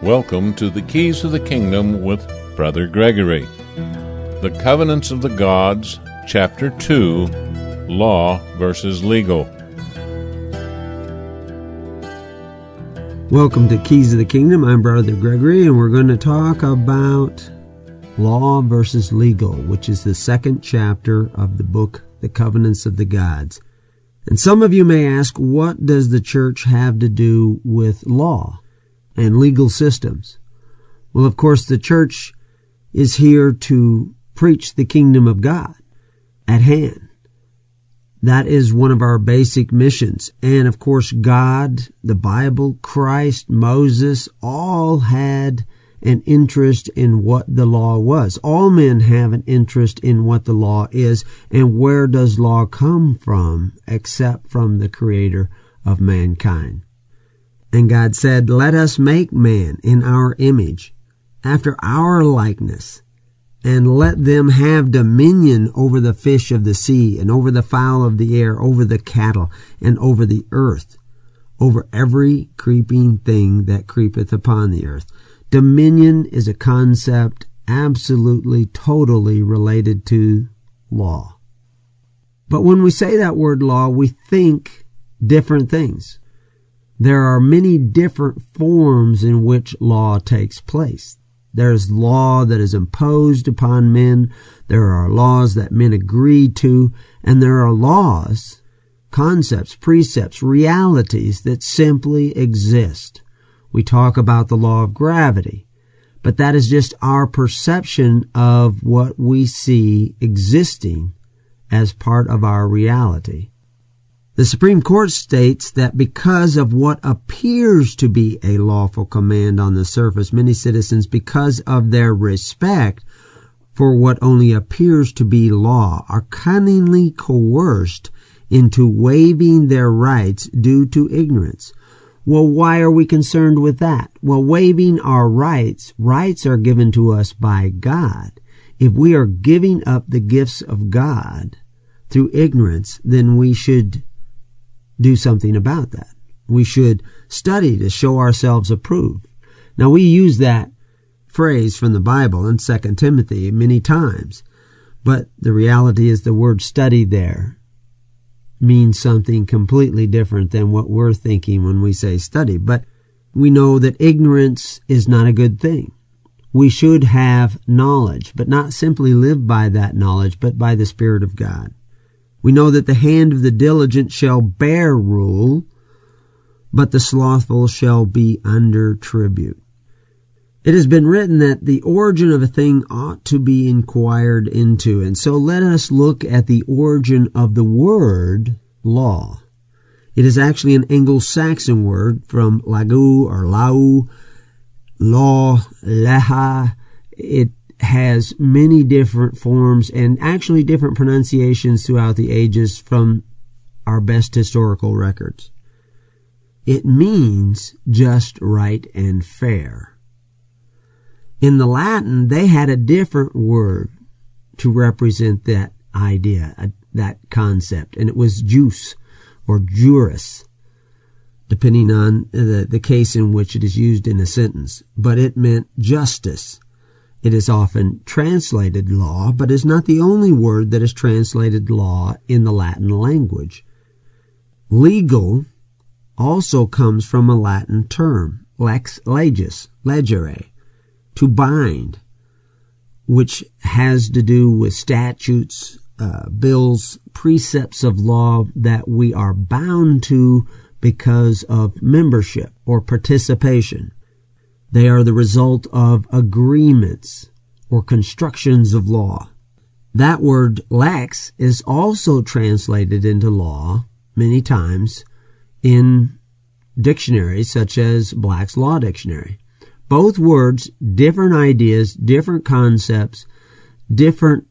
Welcome to the Keys to the Kingdom with Brother Gregory. The Covenants of the Gods, Chapter 2, Law versus Legal. Welcome to Keys of the Kingdom. I'm Brother Gregory, and we're going to talk about Law versus Legal, which is the second chapter of the book, The Covenants of the Gods. And some of you may ask, what does the church have to do with law and legal systems? Well, of course, the church is here to preach the kingdom of God at hand. That is one of our basic missions. And of course, God, the Bible, Christ, Moses, all had an interest in what the law was. All men have an interest in what the law is, and where does law come from except from the Creator of mankind. And God said, "Let us make man in our image, after our likeness, and let them have dominion over the fish of the sea, and over the fowl of the air, over the cattle, and over the earth, over every creeping thing that creepeth upon the earth." Dominion is a concept absolutely, totally related to law. But when we say that word law, we think different things. There are many different forms in which law takes place. There's law that is imposed upon men. There are laws that men agree to. And there are laws, concepts, precepts, realities that simply exist. We talk about the law of gravity, but that is just our perception of what we see existing as part of our reality. The Supreme Court states that because of what appears to be a lawful command on the surface, many citizens, because of their respect for what only appears to be law, are cunningly coerced into waiving their rights due to ignorance. Well, why are we concerned with that? Well, waiving our rights are given to us by God. If we are giving up the gifts of God through ignorance, then we should do something about that. We should study to show ourselves approved. Now, we use that phrase from the Bible in 2 Timothy many times, but the reality is the word study there means something completely different than what we're thinking when we say study. But we know that ignorance is not a good thing. We should have knowledge, but not simply live by that knowledge, but by the Spirit of God. We know that the hand of the diligent shall bear rule, but the slothful shall be under tribute. It has been written that the origin of a thing ought to be inquired into, and so let us look at the origin of the word law. It is actually an Anglo-Saxon word from lagu or lau, law, leha. It has many different forms and actually different pronunciations throughout the ages from our best historical records. It means just, right, and fair. In the Latin, they had a different word to represent that idea, that concept, and it was jus or juris, depending on the case in which it is used in a sentence. But it meant justice. It is often translated law, but is not the only word that is translated law in the Latin language. Legal also comes from a Latin term, lex legis, legere, to bind, which has to do with statutes, bills, precepts of law that we are bound to because of membership or participation. They are the result of agreements or constructions of law. That word lex is also translated into law many times in dictionaries such as Black's Law Dictionary. Both words, different ideas, different concepts, different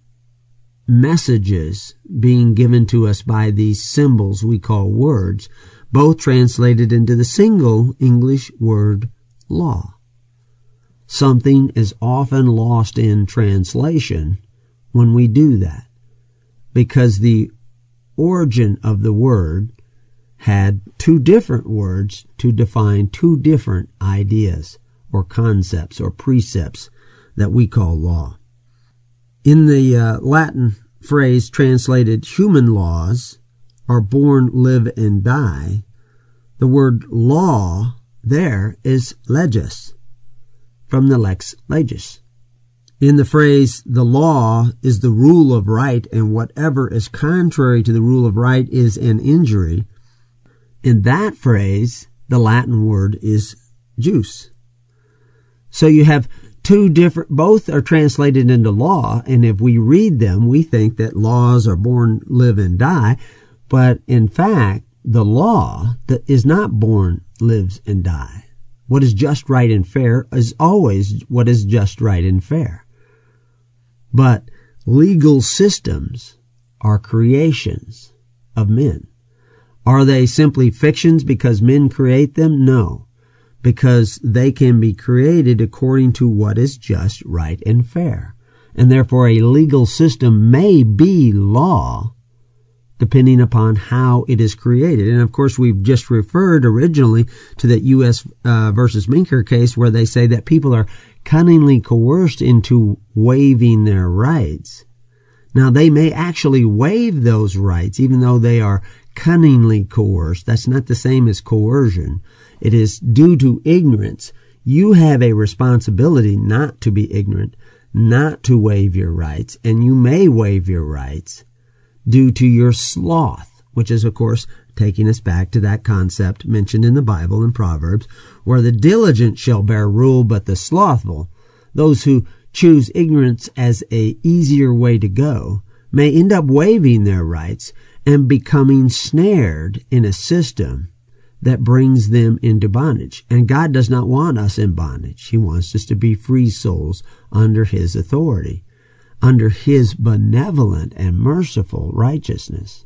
messages being given to us by these symbols we call words, both translated into the single English word law. Something is often lost in translation when we do that, because the origin of the word had two different words to define two different ideas or concepts or precepts that we call law. In the Latin phrase translated human laws are born, live, and die, the word law there is leges, from the lex legis. In the phrase, the law is the rule of right, and whatever is contrary to the rule of right is an injury, in that phrase, the Latin word is jus. So you have two different, both are translated into law, and if we read them, we think that laws are born, live, and die, but in fact, the law that is not born, lives, and die. What is just, right, and fair is always what is just, right, and fair. But legal systems are creations of men. Are they simply fictions because men create them? No, because they can be created according to what is just, right, and fair. And therefore a legal system may be law depending upon how it is created. And of course, we've just referred originally to that U.S. versus Minker case where they say that people are cunningly coerced into waiving their rights. Now, they may actually waive those rights, even though they are cunningly coerced. That's not the same as coercion. It is due to ignorance. You have a responsibility not to be ignorant, not to waive your rights, and you may waive your rights due to your sloth, which is, of course, taking us back to that concept mentioned in the Bible in Proverbs, where the diligent shall bear rule, but the slothful, those who choose ignorance as a easier way to go, may end up waiving their rights and becoming snared in a system that brings them into bondage. And God does not want us in bondage. He wants us to be free souls under His authority, under His benevolent and merciful righteousness.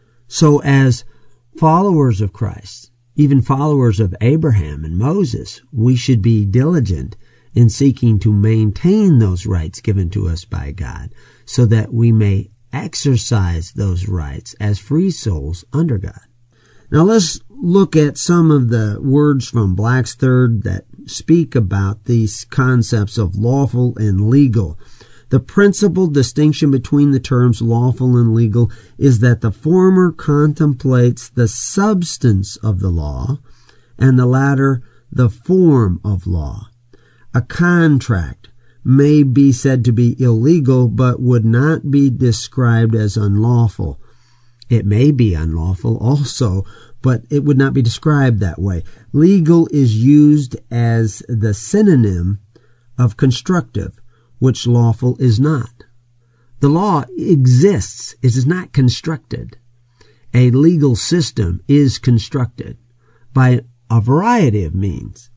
So as followers of Christ, even followers of Abraham and Moses, we should be diligent in seeking to maintain those rights given to us by God so that we may exercise those rights as free souls under God. Now let's look at some of the words from Black's Third that speak about these concepts of lawful and legal. The principal distinction between the terms lawful and legal is that the former contemplates the substance of the law and the latter the form of law. A contract may be said to be illegal but would not be described as unlawful. It may be unlawful also, but it would not be described that way. Legal is used as the synonym of constructive, which lawful is not. The law exists. It is not constructed. A legal system is constructed by a variety of means.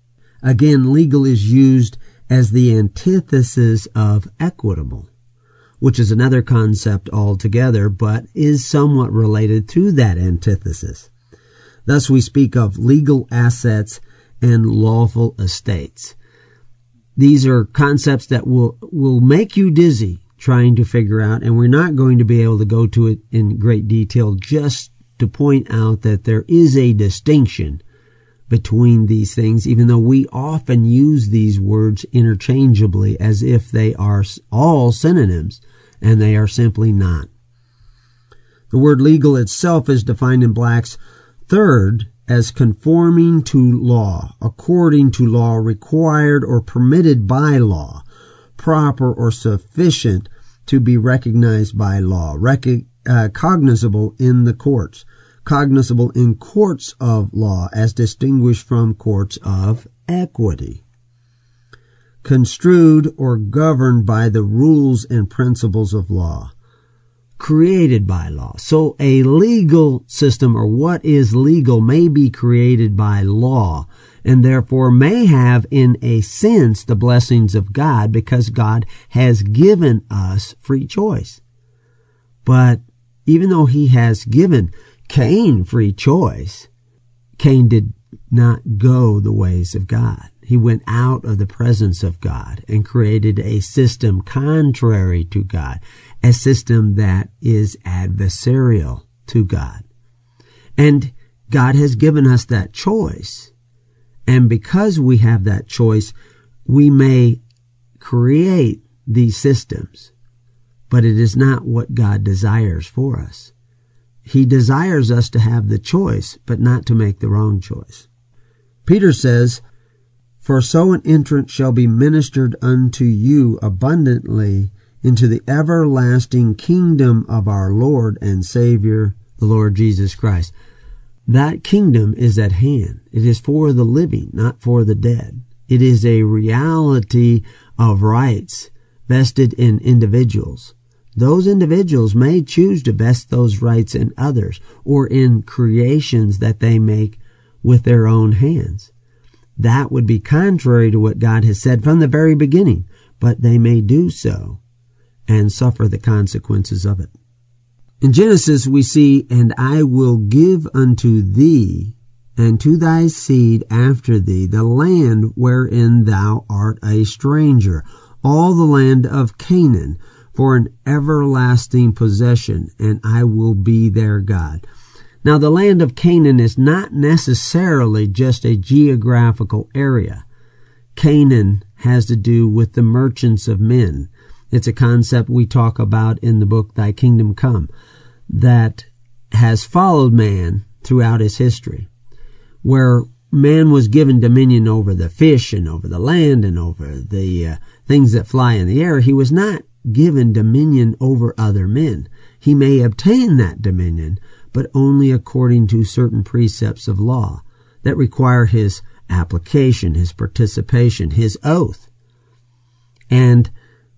Again, legal is used as the antithesis of equitable, which is another concept altogether, but is somewhat related to that antithesis. Thus we speak of legal assets and lawful estates. These are concepts that will make you dizzy trying to figure out, and we're not going to be able to go to it in great detail, just to point out that there is a distinction between these things, even though we often use these words interchangeably as if they are all synonyms, and they are simply not. The word legal itself is defined in Black's Third as conforming to law, according to law, required or permitted by law, proper or sufficient to be recognized by law, cognizable in the courts, cognizable in courts of law as distinguished from courts of equity, construed or governed by the rules and principles of law, created by law. So a legal system, or what is legal, may be created by law and therefore may have in a sense the blessings of God because God has given us free choice. But even though He has given Cain free choice, Cain did not go the ways of God. He went out of the presence of God and created a system contrary to God, a system that is adversarial to God. And God has given us that choice. And because we have that choice, we may create these systems, but it is not what God desires for us. He desires us to have the choice, but not to make the wrong choice. Peter says, "For so an entrance shall be ministered unto you abundantly into the everlasting kingdom of our Lord and Savior, the Lord Jesus Christ." That kingdom is at hand. It is for the living, not for the dead. It is a reality of rights vested in individuals. Those individuals may choose to vest those rights in others or in creations that they make with their own hands. That would be contrary to what God has said from the very beginning, but they may do so and suffer the consequences of it. In Genesis we see, "And I will give unto thee and to thy seed after thee the land wherein thou art a stranger, all the land of Canaan, for an everlasting possession, and I will be their God." Now, the land of Canaan is not necessarily just a geographical area. Canaan has to do with the merchants of men. It's a concept we talk about in the book, Thy Kingdom Come, that has followed man throughout his history, where man was given dominion over the fish and over the land and over the things that fly in the air. He was not given dominion over other men. He may obtain that dominion, but only according to certain precepts of law that require his application, his participation, his oath. And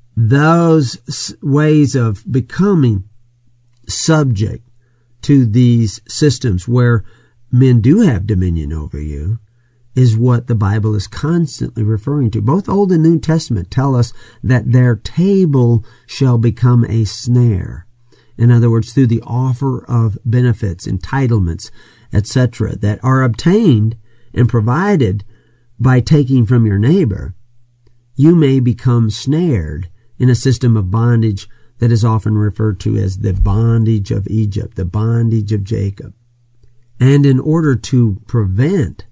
those ways of becoming subject to these systems where men do have dominion over you is what the Bible is constantly referring to. Both Old and New Testament tell us that their table shall become a snare. In other words, through the offer of benefits, entitlements, etc., that are obtained and provided by taking from your neighbor, you may become snared in a system of bondage that is often referred to as the bondage of Egypt, the bondage of Jacob. And in order to prevent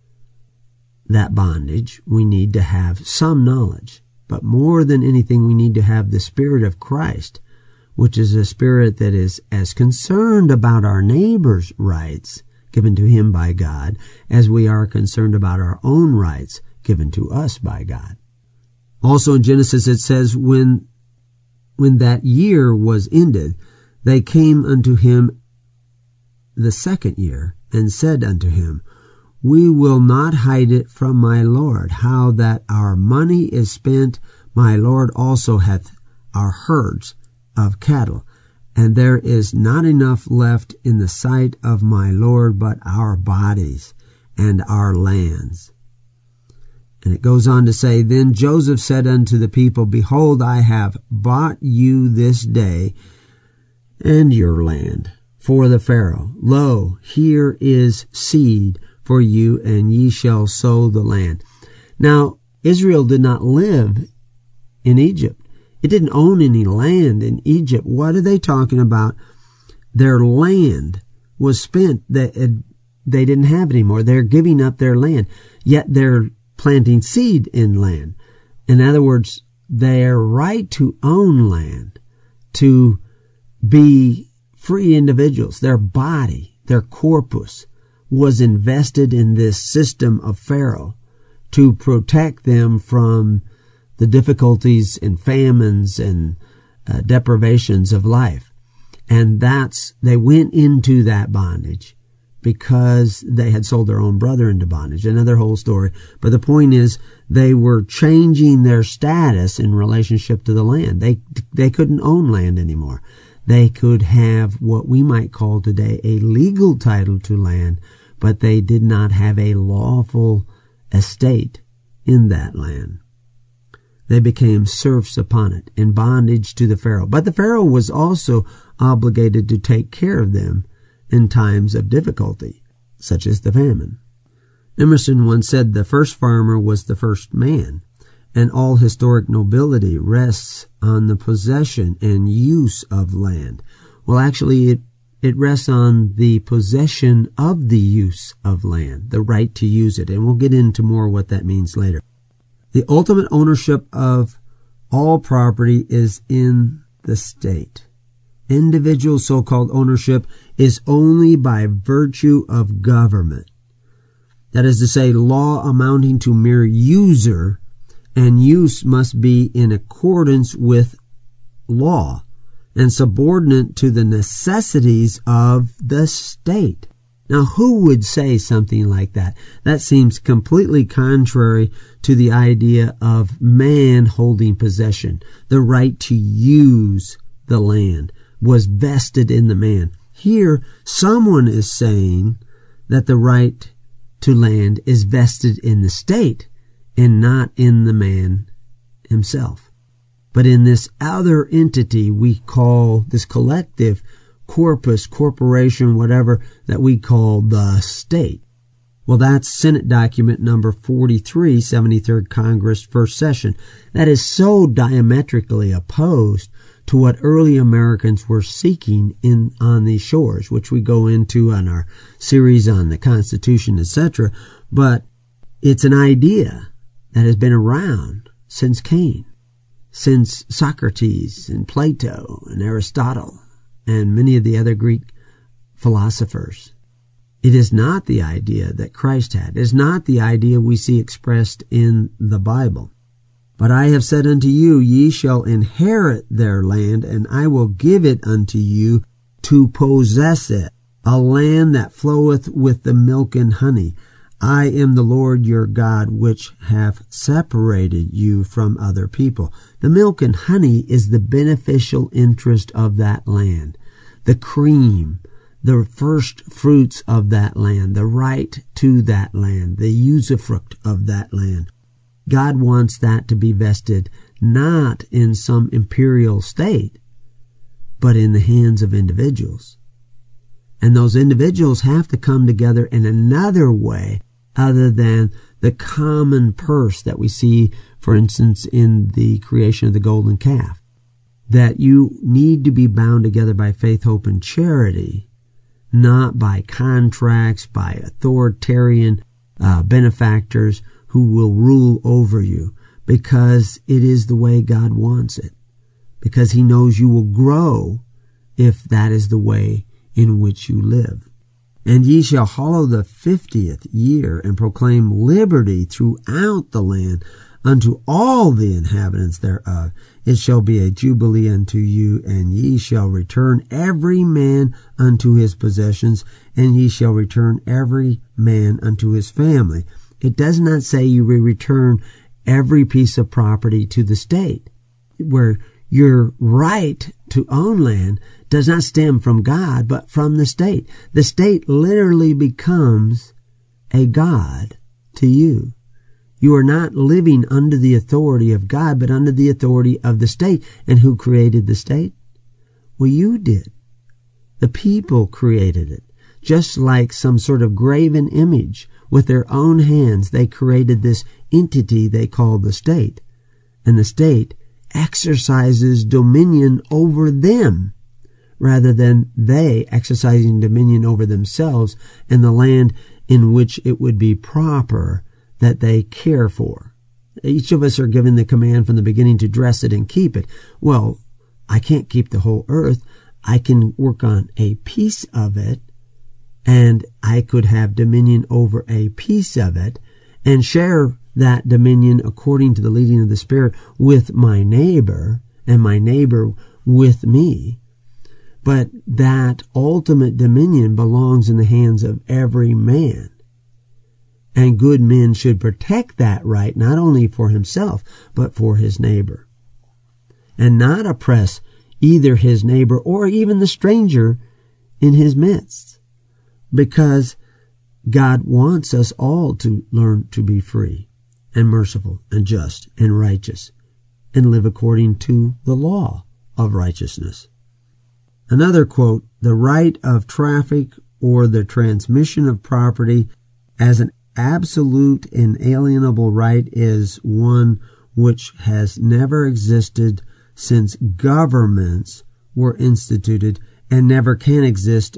that bondage, we need to have some knowledge. But more than anything, we need to have the Spirit of Christ, which is a spirit that is as concerned about our neighbor's rights given to him by God as we are concerned about our own rights given to us by God. Also in Genesis it says, when that year was ended, they came unto him the second year, and said unto him, We will not hide it from my Lord, how that our money is spent. My Lord also hath our herds of cattle, and there is not enough left in the sight of my Lord but our bodies and our lands. And it goes on to say, Then Joseph said unto the people, Behold, I have bought you this day and your land for the Pharaoh. Lo, here is seed for you, and ye shall sow the land. Now, Israel did not live in Egypt. It didn't own any land in Egypt. What are they talking about? Their land was spent. They didn't have it anymore. They're giving up their land, yet they're planting seed in land. In other words, their right to own land, to be free individuals, their body, their corpus, was invested in this system of Pharaoh to protect them from the difficulties and famines and deprivations of life. And they went into that bondage because they had sold their own brother into bondage. Another whole story. But the point is, they were changing their status in relationship to the land. They couldn't own land anymore. They could have what we might call today a legal title to land, but they did not have a lawful estate in that land. They became serfs upon it, in bondage to the Pharaoh. But the Pharaoh was also obligated to take care of them in times of difficulty, such as the famine. Emerson once said the first farmer was the first man, and all historic nobility rests on the possession and use of land. Well, actually, It rests on the possession of the use of land, the right to use it, and we'll get into more what that means later. The ultimate ownership of all property is in the state. Individual so-called ownership is only by virtue of government. That is to say, law amounting to mere user, and use must be in accordance with law and subordinate to the necessities of the state. Now, who would say something like that? That seems completely contrary to the idea of man holding possession. The right to use the land was vested in the man. Here, someone is saying that the right to land is vested in the state and not in the man himself. But in this other entity we call this collective corpus, corporation, whatever, that we call the state. Well, that's Senate document number 43, 73rd Congress, first session. That is so diametrically opposed to what early Americans were seeking on these shores, which we go into on our series on the Constitution, etc. But it's an idea that has been around since Cain, since Socrates and Plato and Aristotle and many of the other Greek philosophers. It is not the idea that Christ had. It is not the idea we see expressed in the Bible. But I have said unto you, ye shall inherit their land, and I will give it unto you to possess it, a land that floweth with the milk and honey. I am the Lord your God, which have separated you from other people. The milk and honey is the beneficial interest of that land, the cream, the first fruits of that land, the right to that land, the usufruct of that land. God wants that to be vested not in some imperial state, but in the hands of individuals. And those individuals have to come together in another way other than the common purse that we see, for instance, in the creation of the golden calf. That you need to be bound together by faith, hope, and charity, not by contracts, by authoritarian benefactors who will rule over you, because it is the way God wants it, because he knows you will grow if that is the way in which you live. And ye shall hallow the 50th year, and proclaim liberty throughout the land unto all the inhabitants thereof. It shall be a jubilee unto you, and ye shall return every man unto his possessions, and ye shall return every man unto his family. It does not say you will return every piece of property to the state, where your right to own land does not stem from God, but from the state. The state literally becomes a god to you. You are not living under the authority of God, but under the authority of the state. And who created the state? Well, you did. The people created it. Just like some sort of graven image. With their own hands, they created this entity they call the state. And the state exercises dominion over them, rather than they exercising dominion over themselves and the land in which it would be proper that they care for. Each of us are given the command from the beginning to dress it and keep it. Well, I can't keep the whole earth. I can work on a piece of it, and I could have dominion over a piece of it and share that dominion according to the leading of the Spirit with my neighbor, and my neighbor with me. But that ultimate dominion belongs in the hands of every man. And good men should protect that right, not only for himself, but for his neighbor. And not oppress either his neighbor or even the stranger in his midst. Because God wants us all to learn to be free and merciful and just and righteous and live according to the law of righteousness. Another quote, the right of traffic or the transmission of property as an absolute inalienable right is one which has never existed since governments were instituted and never can exist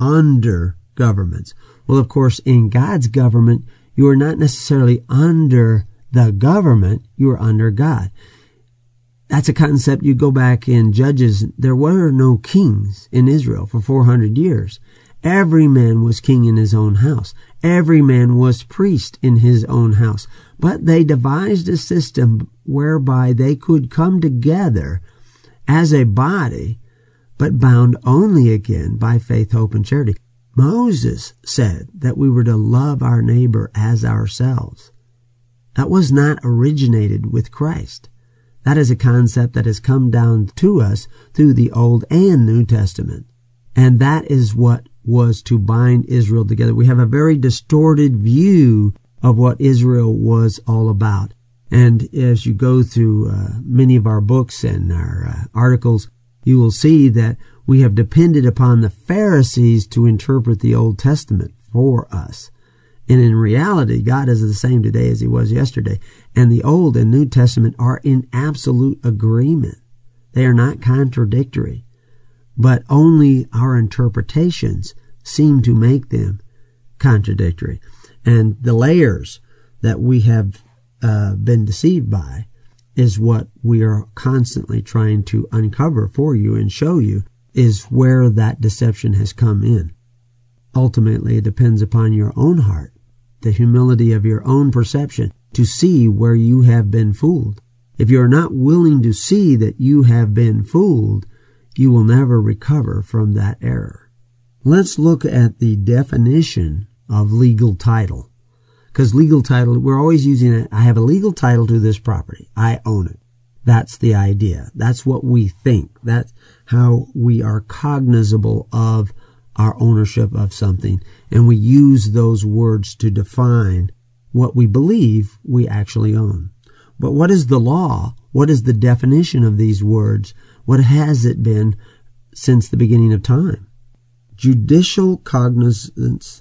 under governments. Well, of course, in God's government, you are not necessarily under the government, you are under God. That's a concept. You go back in Judges, there were no kings in Israel for 400 years. Every man was king in his own house. Every man was priest in his own house. But they devised a system whereby they could come together as a body, but bound only again by faith, hope, and charity. Moses said that we were to love our neighbor as ourselves. That was not originated with Christ. That is a concept that has come down to us through the Old and New Testament. And that is what was to bind Israel together. We have a very distorted view of what Israel was all about. And as you go through many of our books and our articles, you will see that we have depended upon the Pharisees to interpret the Old Testament for us. And in reality, God is the same today as he was yesterday. And the Old and New Testament are in absolute agreement. They are not contradictory. But only our interpretations seem to make them contradictory. And the layers that we have been deceived by is what we are constantly trying to uncover for you and show you is where that deception has come in. Ultimately, it depends upon your own heart, the humility of your own perception, to see where you have been fooled. If you are not willing to see that you have been fooled, you will never recover from that error. Let's look at the definition of legal title. Because legal title, we're always using it. I have a legal title to this property. I own it. That's the idea. That's what we think. That's how we are cognizable of our ownership of something. And we use those words to define what we believe we actually own. But what is the law? What is the definition of these words? What has it been since the beginning of time? Judicial cognizance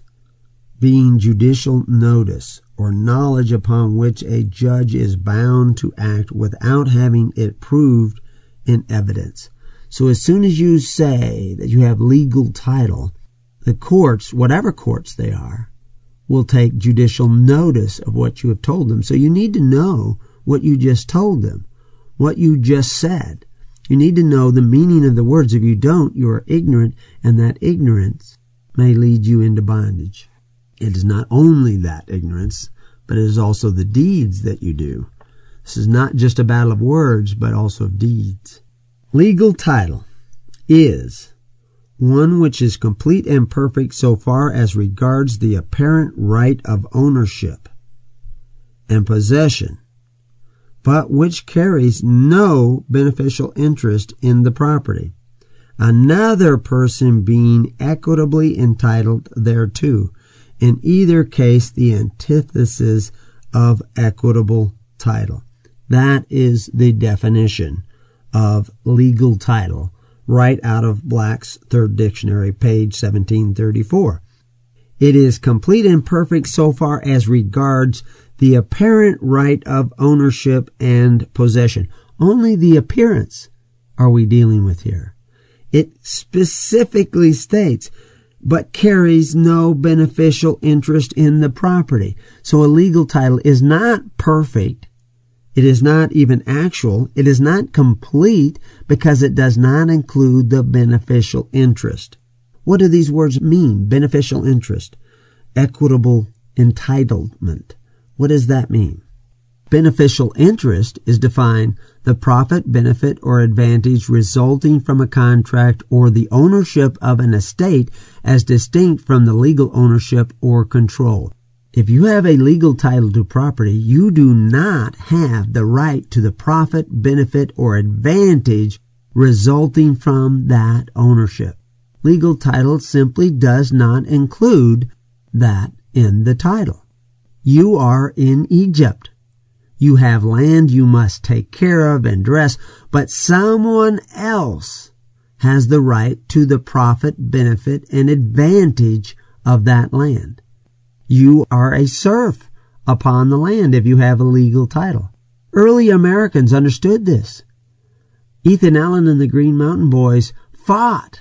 being judicial notice or knowledge upon which a judge is bound to act without having it proved in evidence. So as soon as you say that you have legal title, the courts, whatever courts they are, will take judicial notice of what you have told them. So you need to know what you just told them, what you just said. You need to know the meaning of the words. If you don't, you are ignorant, and that ignorance may lead you into bondage. It is not only that ignorance, but it is also the deeds that you do. This is not just a battle of words, but also of deeds. Legal title is one which is complete and perfect so far as regards the apparent right of ownership and possession, but which carries no beneficial interest in the property, another person being equitably entitled thereto. In either case, the antithesis of equitable title. That is the definition of legal title, right out of Black's Third Dictionary, page 1734. It is complete and perfect so far as regards the apparent right of ownership and possession. Only the appearance are we dealing with here. It specifically states, but carries no beneficial interest in the property. So a legal title is not perfect. It is not even actual. It is not complete because it does not include the beneficial interest. What do these words mean? Beneficial interest. Equitable entitlement. What does that mean? Beneficial interest is defined the profit, benefit, or advantage resulting from a contract or the ownership of an estate as distinct from the legal ownership or control. If you have a legal title to property, you do not have the right to the profit, benefit, or advantage resulting from that ownership. Legal title simply does not include that in the title. You are in Egypt. You have land you must take care of and dress, but someone else has the right to the profit, benefit, and advantage of that land. You are a serf upon the land if you have a legal title. Early Americans understood this. Ethan Allen and the Green Mountain Boys fought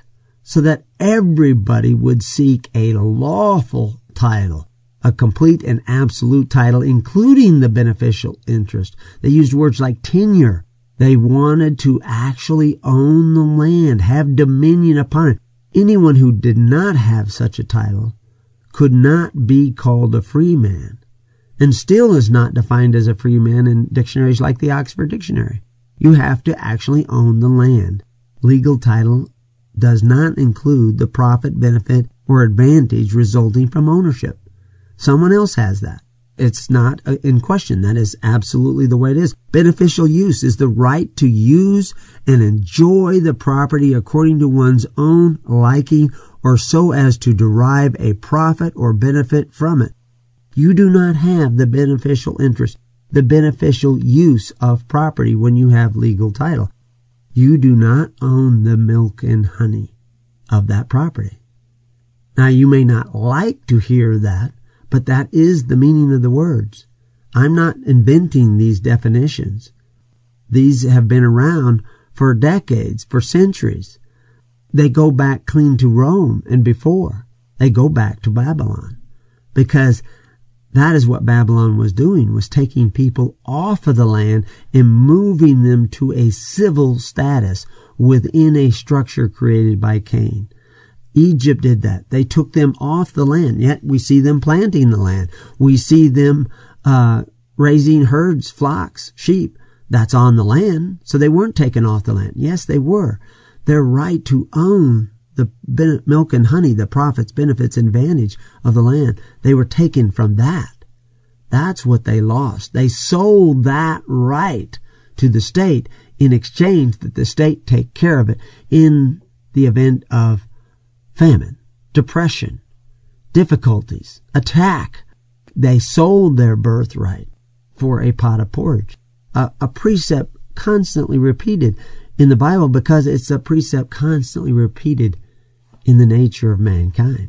so that everybody would seek a lawful title, a complete and absolute title, including the beneficial interest. They used words like tenure. They wanted to actually own the land, have dominion upon it. Anyone who did not have such a title could not be called a free man, and still is not defined as a free man in dictionaries like the Oxford Dictionary. You have to actually own the land. Legal title does not include the profit, benefit, or advantage resulting from ownership. Someone else has that. It's not in question. That is absolutely the way it is. Beneficial use is the right to use and enjoy the property according to one's own liking or so as to derive a profit or benefit from it. You do not have the beneficial interest, the beneficial use of property when you have legal title. You do not own the milk and honey of that property. Now, you may not like to hear that, but that is the meaning of the words. I'm not inventing these definitions. These have been around for decades, for centuries. They go back clean to Rome and before. They go back to Babylon, because that is what Babylon was doing, was taking people off of the land and moving them to a civil status within a structure created by Cain. Egypt did that. They took them off the land, yet we see them planting the land. We see them raising herds, flocks, sheep. That's on the land, so they weren't taken off the land. Yes, they were. Their right to own the milk and honey, the profits, benefits, and advantage of the land, they were taken from that. That's what they lost. They sold that right to the state in exchange that the state take care of it in the event of famine, depression, difficulties, attack. They sold their birthright for a pot of porridge. A precept constantly repeated in the Bible because it's a precept constantly repeated in the nature of mankind.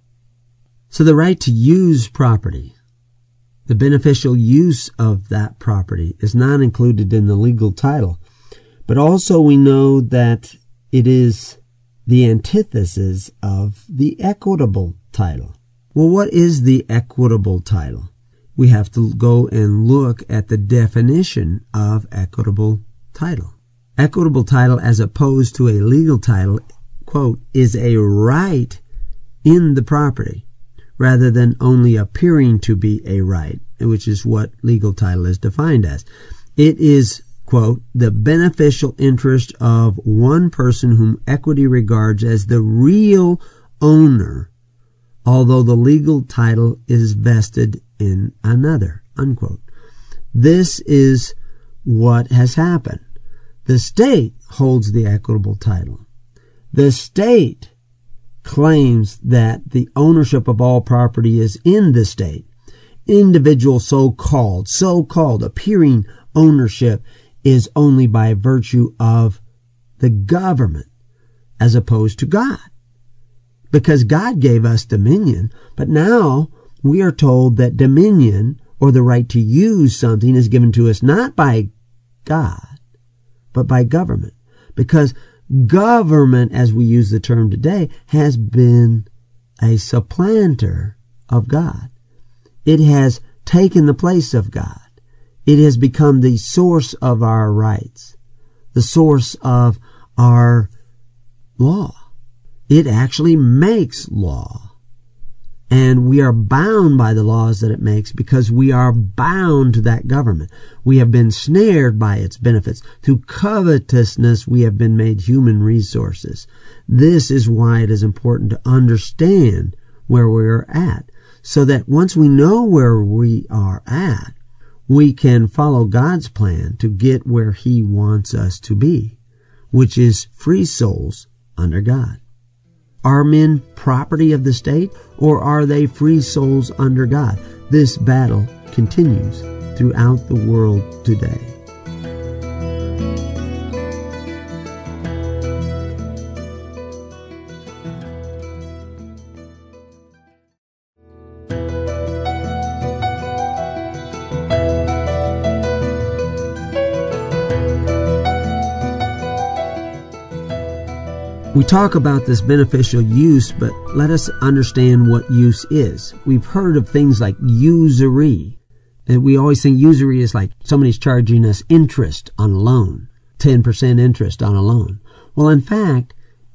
So the right to use property, the beneficial use of that property, is not included in the legal title. But also we know that it is the antithesis of the equitable title. Well, what is the equitable title? We have to go and look at the definition of equitable title. Equitable title, as opposed to a legal title, quote, is a right in the property rather than only appearing to be a right, which is what legal title is defined as. It is, quote, the beneficial interest of one person whom equity regards as the real owner, although the legal title is vested in another, unquote. This is what has happened. The state holds the equitable title. The state claims that the ownership of all property is in the state. Individual so-called appearing ownership is only by virtue of the government as opposed to God. Because God gave us dominion, but now we are told that dominion, or the right to use something, is given to us not by God, but by government. Because government, as we use the term today, has been a supplanter of God. It has taken the place of God. It has become the source of our rights, the source of our law. It actually makes law. And we are bound by the laws that it makes because we are bound to that government. We have been snared by its benefits. Through covetousness, we have been made human resources. This is why it is important to understand where we are at, so that once we know where we are at, we can follow God's plan to get where He wants us to be, which is free souls under God. Are men property of the state, or are they free souls under God? This battle continues throughout the world today. We talk about this beneficial use, but let us understand what use is. We've heard of things like usury. And we always think usury is like somebody's charging us interest on a loan, 10% interest on a loan. Well, in fact,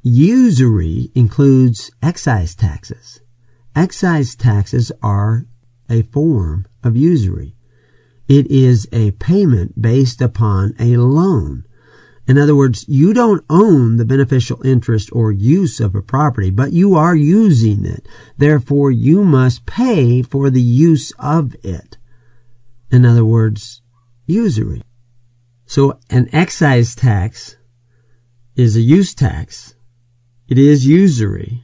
usury includes excise taxes. Excise taxes are a form of usury. It is a payment based upon a loan. In other words, you don't own the beneficial interest or use of a property, but you are using it. Therefore, you must pay for the use of it. In other words, usury. So an excise tax is a use tax. It is usury.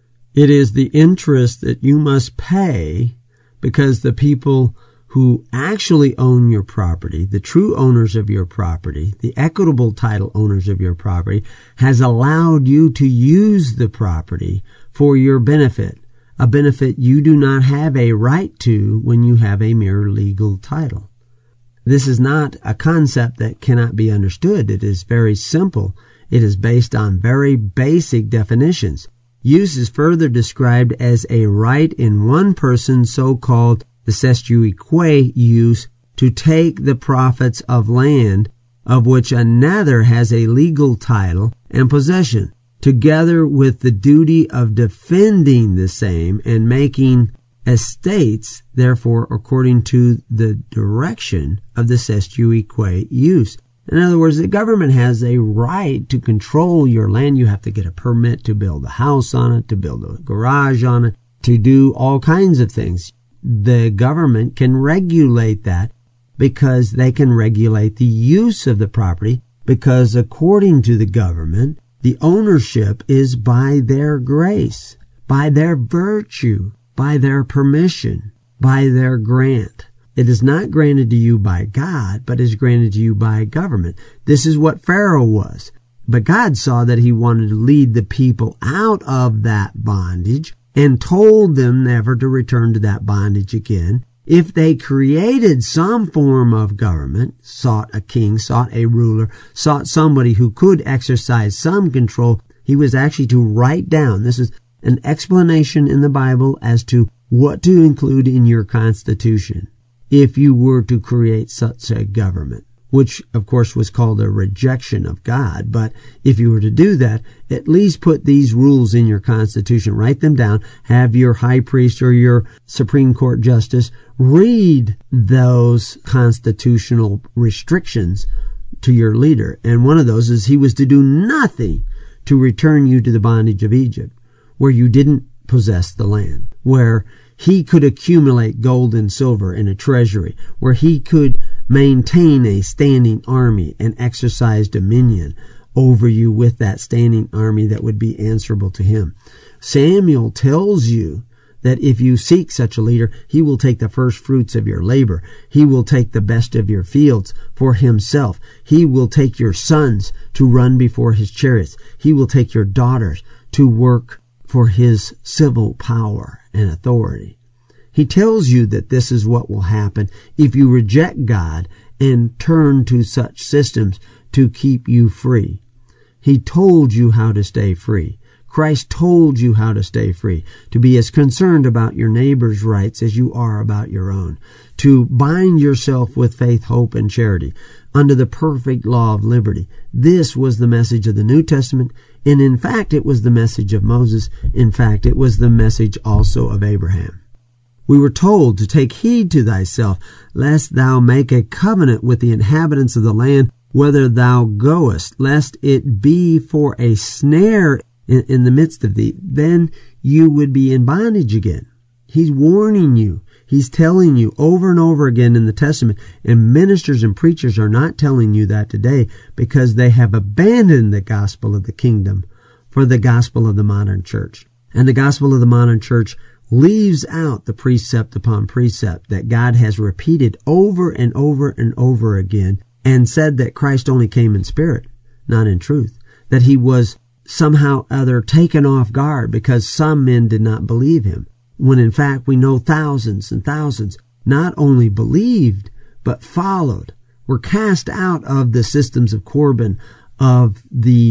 It is the interest that you must pay because the people who actually own your property, the true owners of your property, the equitable title owners of your property, has allowed you to use the property for your benefit, a benefit you do not have a right to when you have a mere legal title. This is not a concept that cannot be understood. It is very simple. It is based on very basic definitions. Use is further described as a right in one person's so-called the sestuique use to take the profits of land of which another has a legal title and possession, together with the duty of defending the same and making estates, therefore, according to the direction of the sestuique use. In other words, the government has a right to control your land. You have to get a permit to build a house on it, to build a garage on it, to do all kinds of things. The government can regulate that because they can regulate the use of the property, because according to the government, the ownership is by their grace, by their virtue, by their permission, by their grant. It is not granted to you by God, but is granted to you by government. This is what Pharaoh was. But God saw that he wanted to lead the people out of that bondage and told them never to return to that bondage again. If they created some form of government, sought a king, sought a ruler, sought somebody who could exercise some control, he was actually to write down. This is an explanation in the Bible as to what to include in your constitution if you were to create such a government, which of course was called a rejection of God. But if you were to do that, at least put these rules in your constitution, write them down, have your high priest or your Supreme Court justice read those constitutional restrictions to your leader. And one of those is he was to do nothing to return you to the bondage of Egypt, where you didn't possess the land, where he could accumulate gold and silver in a treasury, where he could maintain a standing army and exercise dominion over you with that standing army that would be answerable to him. Samuel tells you that if you seek such a leader, he will take the first fruits of your labor. He will take the best of your fields for himself. He will take your sons to run before his chariots. He will take your daughters to work for his civil power and authority. He tells you that this is what will happen if you reject God and turn to such systems to keep you free. He told you how to stay free. Christ told you how to stay free, to be as concerned about your neighbor's rights as you are about your own, to bind yourself with faith, hope, and charity under the perfect law of liberty. This was the message of the New Testament, and in fact it was the message of Moses. In fact, it was the message also of Abraham. We were told to take heed to thyself, lest thou make a covenant with the inhabitants of the land, whither thou goest, lest it be for a snare in the midst of thee. Then you would be in bondage again. He's warning you. He's telling you over and over again in the Testament, and ministers and preachers are not telling you that today because they have abandoned the gospel of the kingdom for the gospel of the modern church. And the gospel of the modern church leaves out the precept upon precept that God has repeated over and over and over again, and said that Christ only came in spirit, not in truth, that he was somehow other taken off guard because some men did not believe him, when in fact we know thousands and thousands not only believed but followed, were cast out of the systems of Corban, of the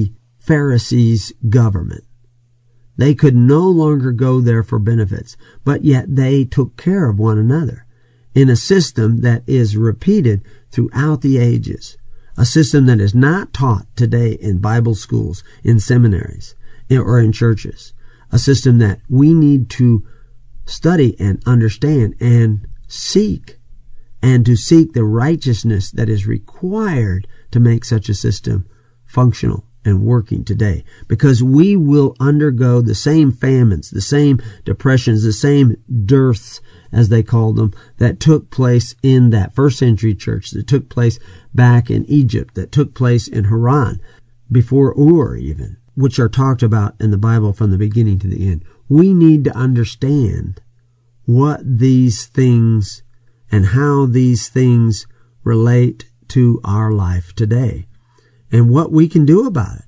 Pharisees' government. They could no longer go there for benefits, but yet they took care of one another in a system that is repeated throughout the ages, a system that is not taught today in Bible schools, in seminaries, or in churches, a system that we need to study and understand and seek, and to seek the righteousness that is required to make such a system functional and working today, because we will undergo the same famines, the same depressions, the same dearths, as they called them, that took place in that first century church, that took place back in Egypt, that took place in Haran, before Ur even, which are talked about in the Bible from the beginning to the end. We need to understand what these things and how these things relate to our life today, and what we can do about it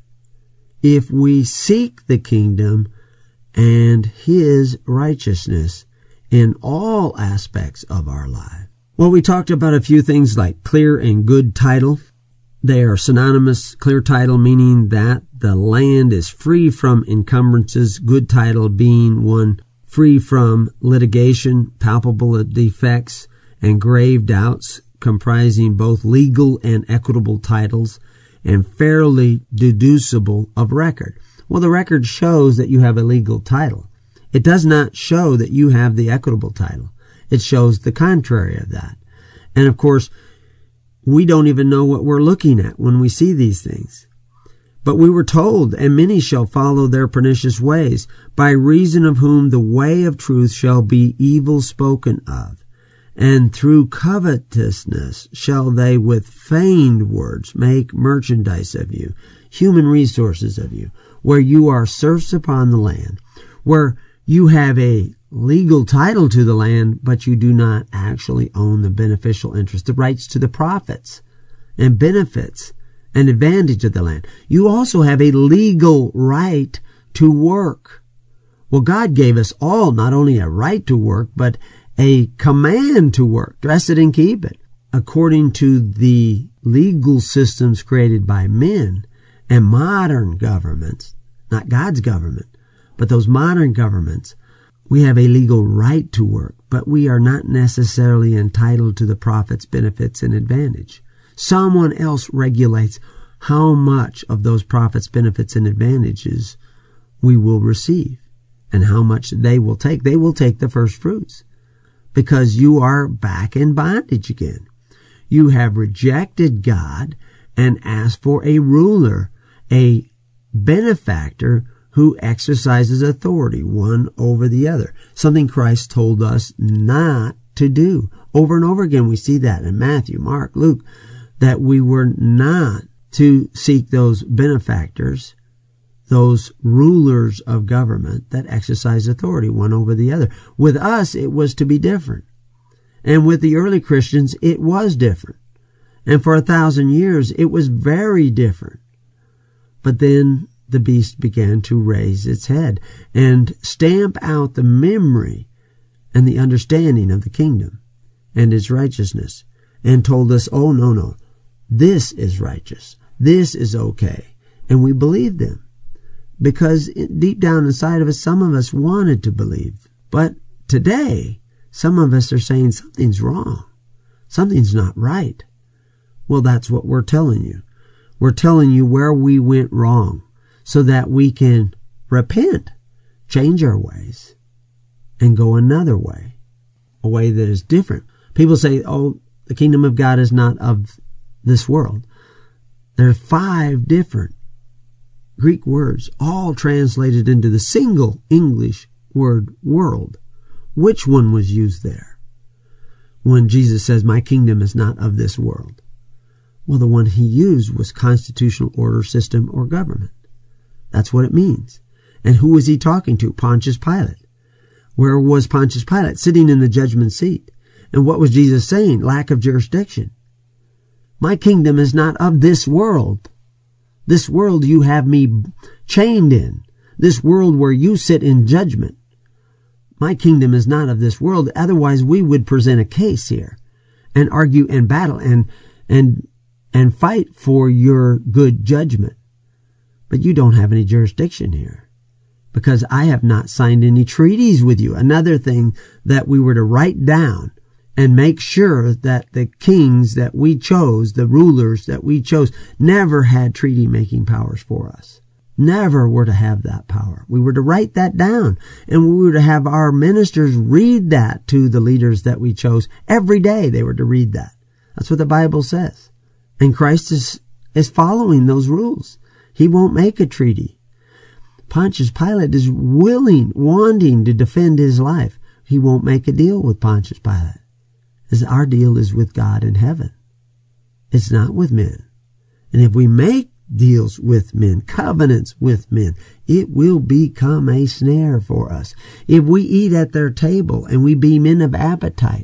if we seek the kingdom and His righteousness in all aspects of our life. Well, we talked about a few things like clear and good title. They are synonymous. Clear title meaning that the land is free from encumbrances, good title being one free from litigation, palpable defects, and grave doubts, comprising both legal and equitable titles, and fairly deducible of record. Well, the record shows that you have a legal title. It does not show that you have the equitable title. It shows the contrary of that. And of course, we don't even know what we're looking at when we see these things. But we were told, and many shall follow their pernicious ways, by reason of whom the way of truth shall be evil spoken of. And through covetousness shall they with feigned words make merchandise of you, human resources of you, where you are serfs upon the land, where you have a legal title to the land, but you do not actually own the beneficial interest, the rights to the profits and benefits and advantage of the land. You also have a legal right to work. Well, God gave us all not only a right to work, but a command to work. Dress it and keep it. According to the legal systems created by men and modern governments, not God's government, but those modern governments, we have a legal right to work, but we are not necessarily entitled to the profits, benefits, and advantage. Someone else regulates how much of those profits, benefits, and advantages we will receive and how much they will take. They will take the first fruits, because you are back in bondage again. You have rejected God and asked for a ruler, a benefactor who exercises authority one over the other, something Christ told us not to do. Over and over again we see that in Matthew, Mark, Luke, that we were not to seek those benefactors, those rulers of government that exercise authority one over the other. With us, it was to be different. And with the early Christians, it was different. And for 1,000 years, it was very different. But then the beast began to raise its head and stamp out the memory and the understanding of the kingdom and its righteousness, and told us, oh, no, this is righteous. This is okay. And we believed them. Because deep down inside of us, some of us wanted to believe. But today, some of us are saying something's wrong. Something's not right. Well, that's what we're telling you. We're telling you where we went wrong so that we can repent, change our ways, and go another way, a way that is different. People say, oh, the kingdom of God is not of this world. There are 5 different Greek words, all translated into the single English word world. Which one was used there when Jesus says, my kingdom is not of this world? Well, the one he used was constitutional order, system, or government. That's what it means. And who was he talking to? Pontius Pilate. Where was Pontius Pilate? Sitting in the judgment seat. And what was Jesus saying? Lack of jurisdiction. My kingdom is not of this world. This world you have me chained in. This world where you sit in judgment. My kingdom is not of this world. Otherwise we would present a case here and argue and battle and fight for your good judgment. but you don't have any jurisdiction here, because I have not signed any treaties with you. Another thing that we were to write down and make sure that the kings that we chose, the rulers that we chose, never had treaty-making powers for us. Never were to have that power. We were to write that down, and we were to have our ministers read that to the leaders that we chose. Every day they were to read that. That's what the Bible says. And Christ is following those rules. He won't make a treaty. Pontius Pilate is wanting to defend his life. He won't make a deal with Pontius Pilate. As our deal is with God in heaven. It's not with men. And if we make deals with men, covenants with men, it will become a snare for us. If we eat at their table and we be men of appetite,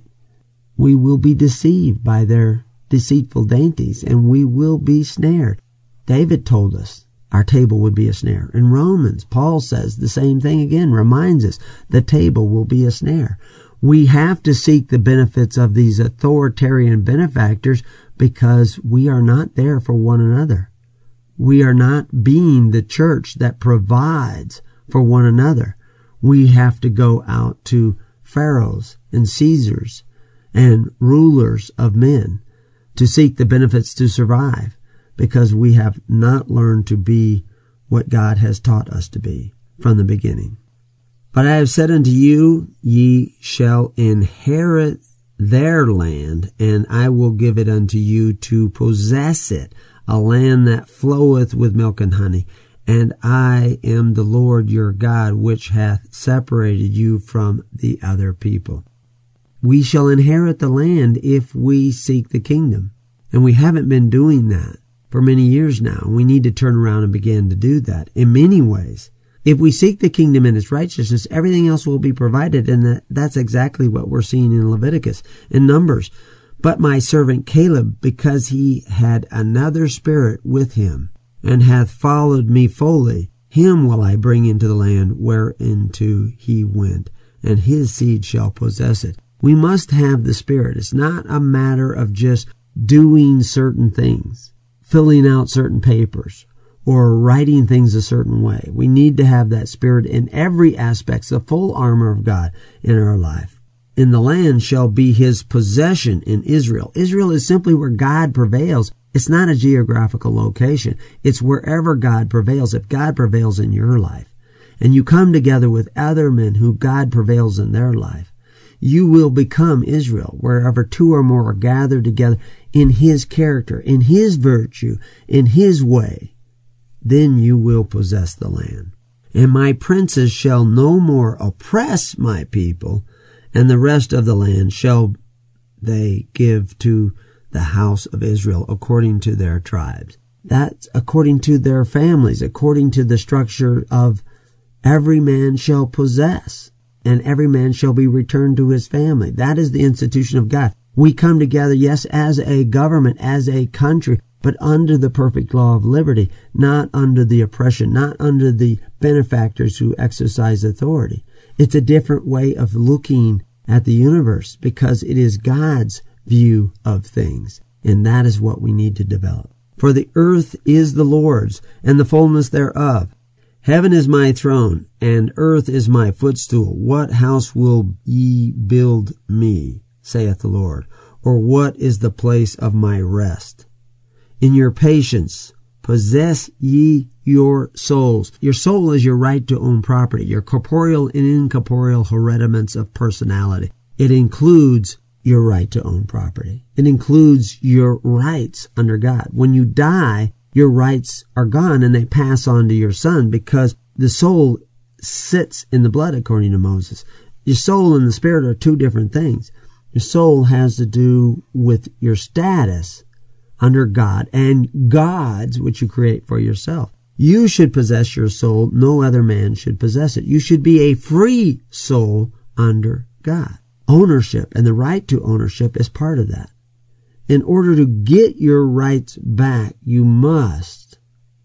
we will be deceived by their deceitful dainties, and we will be snared. David told us our table would be a snare. In Romans, Paul says the same thing again, reminds us the table will be a snare. We have to seek the benefits of these authoritarian benefactors because we are not there for one another. We are not being the church that provides for one another. We have to go out to pharaohs and Caesars and rulers of men to seek the benefits to survive, because we have not learned to be what God has taught us to be from the beginning. But I have said unto you, ye shall inherit their land, and I will give it unto you to possess it, a land that floweth with milk and honey. And I am the Lord your God, which hath separated you from the other people. We shall inherit the land if we seek the kingdom. And we haven't been doing that for many years now. We need to turn around and begin to do that in many ways. If we seek the kingdom and its righteousness, everything else will be provided, and that's exactly what we're seeing in Leviticus, in Numbers. But my servant Caleb, because he had another spirit with him, and hath followed me fully, him will I bring into the land whereinto he went, and his seed shall possess it. We must have the Spirit. It's not a matter of just doing certain things, filling out certain papers, or writing things a certain way. We need to have that Spirit in every aspect, the full armor of God in our life. In the land shall be his possession in Israel. Israel is simply where God prevails. It's not a geographical location. It's wherever God prevails. If God prevails in your life, and you come together with other men who God prevails in their life, you will become Israel, wherever two or more are gathered together in his character, in his virtue, in his way. Then you will possess the land. And my princes shall no more oppress my people, and the rest of the land shall they give to the house of Israel according to their tribes. That's according to their families, according to the structure of every man shall possess, and every man shall be returned to his family. That is the institution of God. We come together, yes, as a government, as a country, but under the perfect law of liberty, not under the oppression, not under the benefactors who exercise authority. It's a different way of looking at the universe because it is God's view of things, and that is what we need to develop. For the earth is the Lord's, and the fullness thereof. Heaven is my throne, and earth is my footstool. What house will ye build me, saith the Lord? Or what is the place of my rest? In your patience, possess ye your souls. Your soul is your right to own property, your corporeal and incorporeal hereditaments of personality. It includes your right to own property. It includes your rights under God. When you die, your rights are gone and they pass on to your son because the soul sits in the blood, according to Moses. Your soul and the spirit are two different things. Your soul has to do with your status under God and God's, which you create for yourself. You should possess your soul. No other man should possess it. You should be a free soul under God. Ownership and the right to ownership is part of that. In order to get your rights back, you must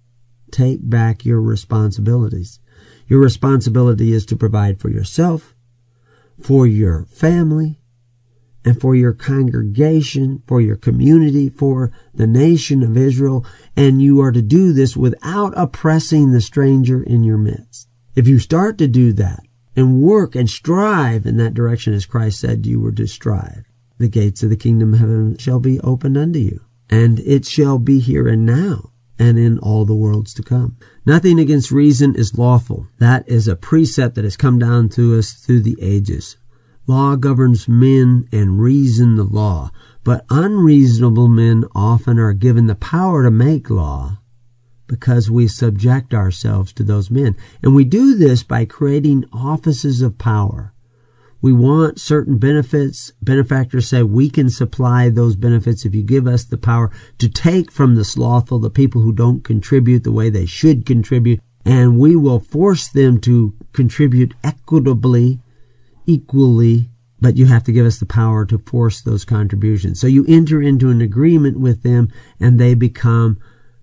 take back your responsibilities. Your responsibility is to provide for yourself, for your family, and for your congregation, for your community, for the nation of Israel, and you are to do this without oppressing the stranger in your midst. If you start to do that and work and strive in that direction, as Christ said you were to strive, the gates of the kingdom of heaven shall be opened unto you, and it shall be here and now, and in all the worlds to come. Nothing against reason is lawful. That is a precept that has come down to us through the ages. Law governs men and reason the law, but unreasonable men often are given the power to make law because we subject ourselves to those men. And we do this by creating offices of power. We want certain benefits. Benefactors say we can supply those benefits if you give us the power to take from the slothful, the people who don't contribute the way they should contribute, and we will force them to contribute equitably, equally, but you have to give us the power to force those contributions. So you enter into an agreement with them, and they become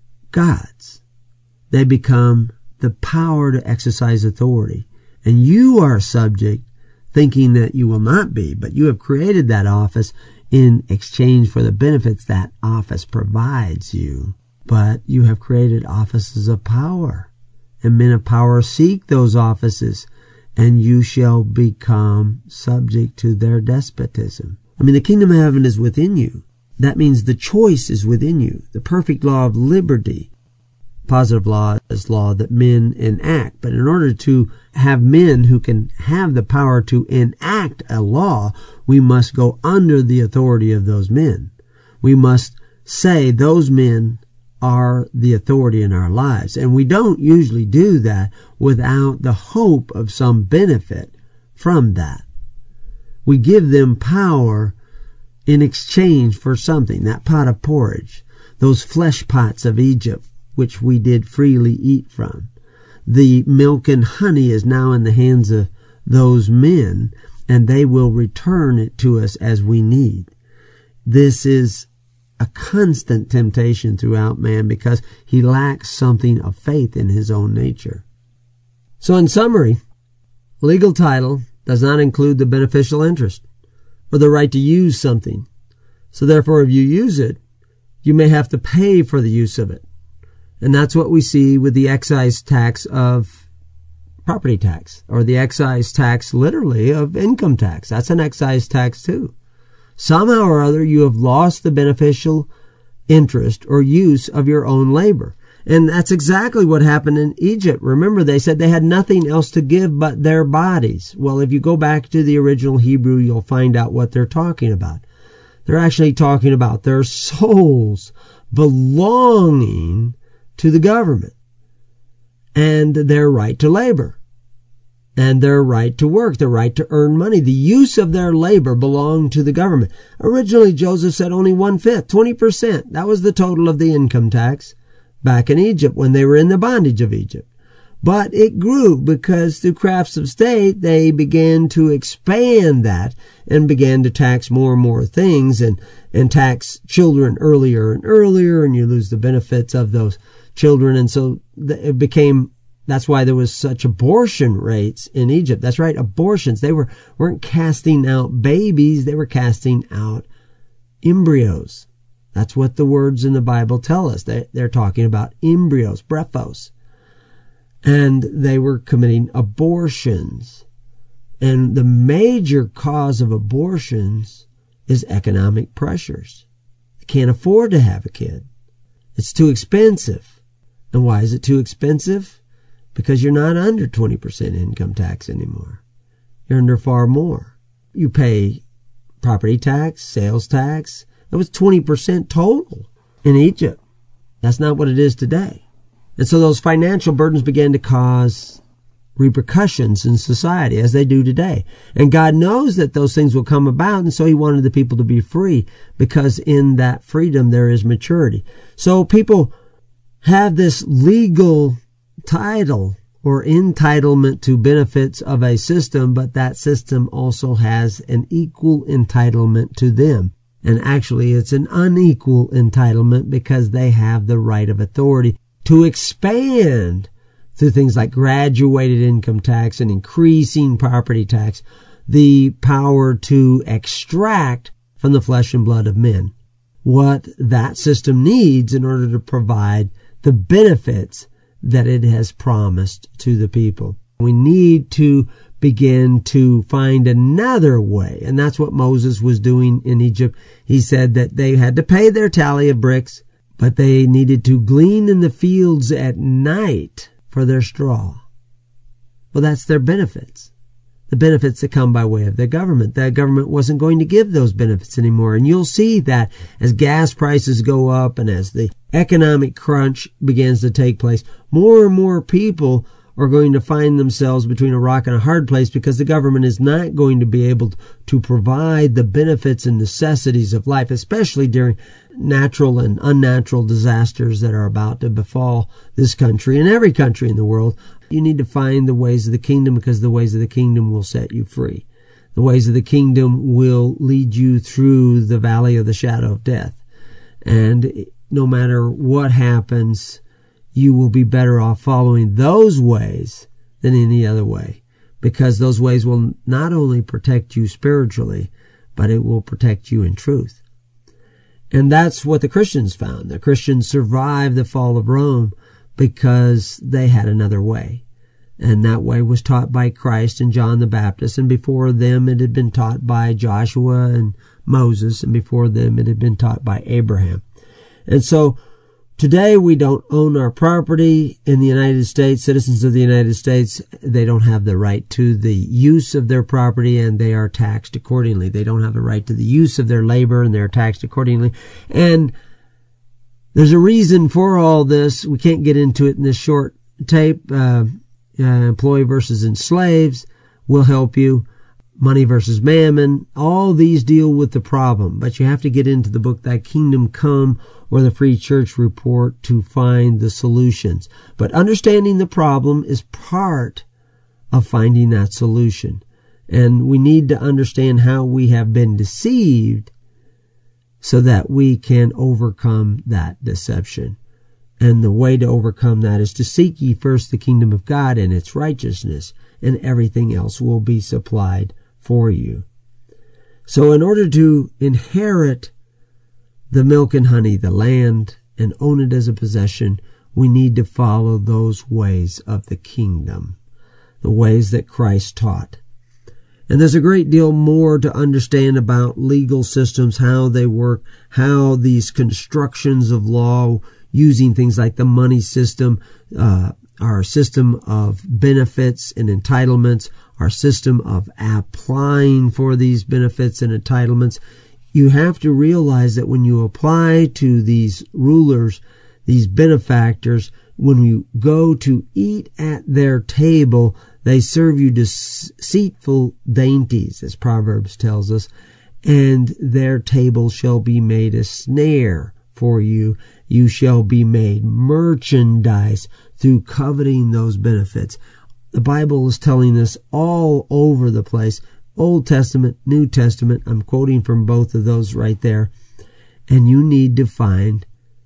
gods. They become the power to exercise authority. And you are subject, thinking that you will not be, but you have created that office in exchange for the benefits that office provides you. But you have created offices of power, and men of power seek those offices, and you shall become subject to their despotism. I mean, the kingdom of heaven is within you. That means the choice is within you. The perfect law of liberty. Positive law is law that men enact. But in order to have men who can have the power to enact a law, we must go under the authority of those men. We must say those men are the authority in our lives. And we don't usually do that without the hope of some benefit from that. We give them power in exchange for something. That pot of porridge, those flesh pots of Egypt, which we did freely eat from. The milk and honey is now in the hands of those men, and they will return it to us as we need. This is a constant temptation throughout man because he lacks something of faith in his own nature. So in summary, legal title does not include the beneficial interest or the right to use something. So therefore, if you use it, you may have to pay for the use of it. And that's what we see with the excise tax of property tax, or the excise tax literally of income tax. That's an excise tax too. Somehow or other you have lost the beneficial interest or use of your own labor. And that's exactly what happened in Egypt. Remember, they said they had nothing else to give but their bodies. Well, if you go back to the original Hebrew, you'll find out what they're talking about. They're actually talking about their souls belonging to the government, and their right to labor, and their right to work, their right to earn money. The use of their labor belonged to the government. Originally, Joseph said only 1/5, 20%. That was the total of the income tax back in Egypt when they were in the bondage of Egypt. But it grew because through crafts of state, they began to expand that and began to tax more and more things and tax children earlier and earlier, and you lose the benefits of those children. And so it became, that's why there was such abortion rates in Egypt. That's right, abortions. They weren't casting out babies, they were casting out embryos. That's what the words in the Bible tell us. They're talking about embryos, brephos. And they were committing abortions. And the major cause of abortions is economic pressures. They can't afford to have a kid. It's too expensive. And why is it too expensive? Because you're not under 20% income tax anymore. You're under far more. You pay property tax, sales tax. It was 20% total in Egypt. That's not what it is today. And so those financial burdens began to cause repercussions in society, as they do today. And God knows that those things will come about, and so he wanted the people to be free, because in that freedom there is maturity. So people have this legal title or entitlement to benefits of a system, but that system also has an equal entitlement to them. And actually it's an unequal entitlement because they have the right of authority to expand through things like graduated income tax and increasing property tax, the power to extract from the flesh and blood of men. What that system needs in order to provide the benefits that it has promised to the people. We need to begin to find another way, and that's what Moses was doing in Egypt. He said that they had to pay their tally of bricks, but they needed to glean in the fields at night for their straw. Well, that's their benefits. The benefits that come by way of their government. That government wasn't going to give those benefits anymore. And you'll see that as gas prices go up and as the economic crunch begins to take place, more and more people are going to find themselves between a rock and a hard place because the government is not going to be able to provide the benefits and necessities of life, especially during natural and unnatural disasters that are about to befall this country and every country in the world. You need to find the ways of the kingdom, because the ways of the kingdom will set you free. The ways of the kingdom will lead you through the valley of the shadow of death. And no matter what happens, you will be better off following those ways than any other way, because those ways will not only protect you spiritually, but it will protect you in truth. And that's what the Christians found. The Christians survived the fall of Rome because they had another way. And that way was taught by Christ and John the Baptist, and before them it had been taught by Joshua and Moses, and before them it had been taught by Abraham. And so today we don't own our property in the United States. Citizens of the United States, they don't have the right to the use of their property, and they are taxed accordingly. They don't have the right to the use of their labor, and they're taxed accordingly. And there's a reason for all this. We can't get into it in this short tape. Employee versus enslaves will help you. Money versus mammon. All these deal with the problem. But you have to get into the book Thy Kingdom Come or the Free Church Report to find the solutions. But understanding the problem is part of finding that solution. And we need to understand how we have been deceived so that we can overcome that deception. And the way to overcome that is to seek ye first the kingdom of God and its righteousness, and everything else will be supplied for you. So in order to inherit the milk and honey, the land, and own it as a possession, we need to follow those ways of the kingdom, the ways that Christ taught. And there's a great deal more to understand about legal systems, how they work, how these constructions of law, using things like the money system, our system of benefits and entitlements, our system of applying for these benefits and entitlements. You have to realize that when you apply to these rulers, these benefactors, when you go to eat at their table, they serve you deceitful dainties, as Proverbs tells us, and their table shall be made a snare for you. You shall be made merchandise through coveting those benefits. The Bible is telling us all over the place, Old Testament, New Testament. I'm quoting from both of those right there. And you need to find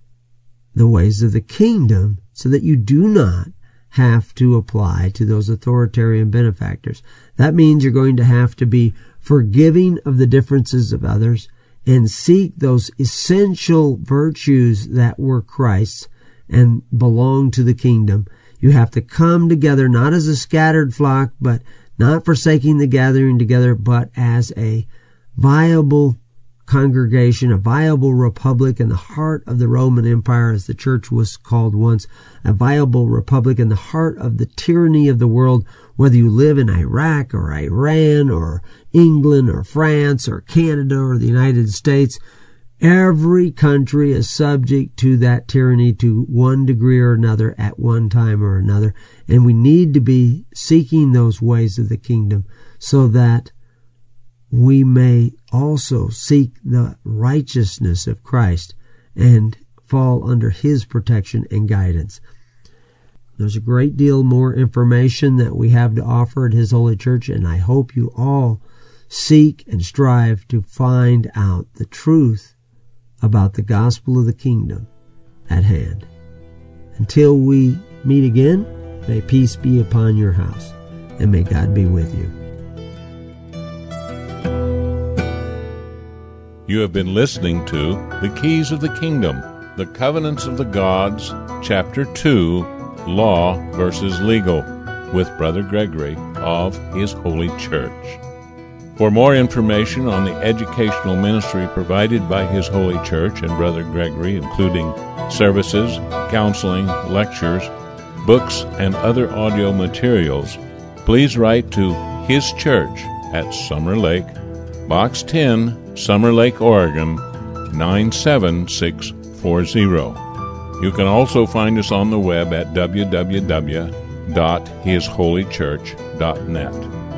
the ways of the kingdom so that you do not have to apply to those authoritarian benefactors. That means you're going to have to be forgiving of the differences of others and seek those essential virtues that were Christ's and belong to the kingdom. You have to come together not as a scattered flock, but not forsaking the gathering together, but as a viable congregation, a viable republic in the heart of the Roman Empire, as the church was called once, a viable republic in the heart of the tyranny of the world, whether you live in Iraq or Iran or England or France or Canada or the United States. Every country is subject to that tyranny to one degree or another at one time or another. And we need to be seeking those ways of the kingdom so that we may also seek the righteousness of Christ and fall under His protection and guidance. There's a great deal more information that we have to offer at His Holy Church, and I hope you all seek and strive to find out the truth about the gospel of the kingdom at hand. Until we meet again, may peace be upon your house, and may God be with you. You have been listening to The Keys of the Kingdom, The Covenants of the Gods, Chapter 2, Law versus Legal, with Brother Gregory of His Holy Church. For more information on the educational ministry provided by His Holy Church and Brother Gregory, including services, counseling, lectures, books, and other audio materials, please write to His Church at Summer Lake, Box 10, Summer Lake, Oregon, 97640. You can also find us on the web at www.hisholychurch.net.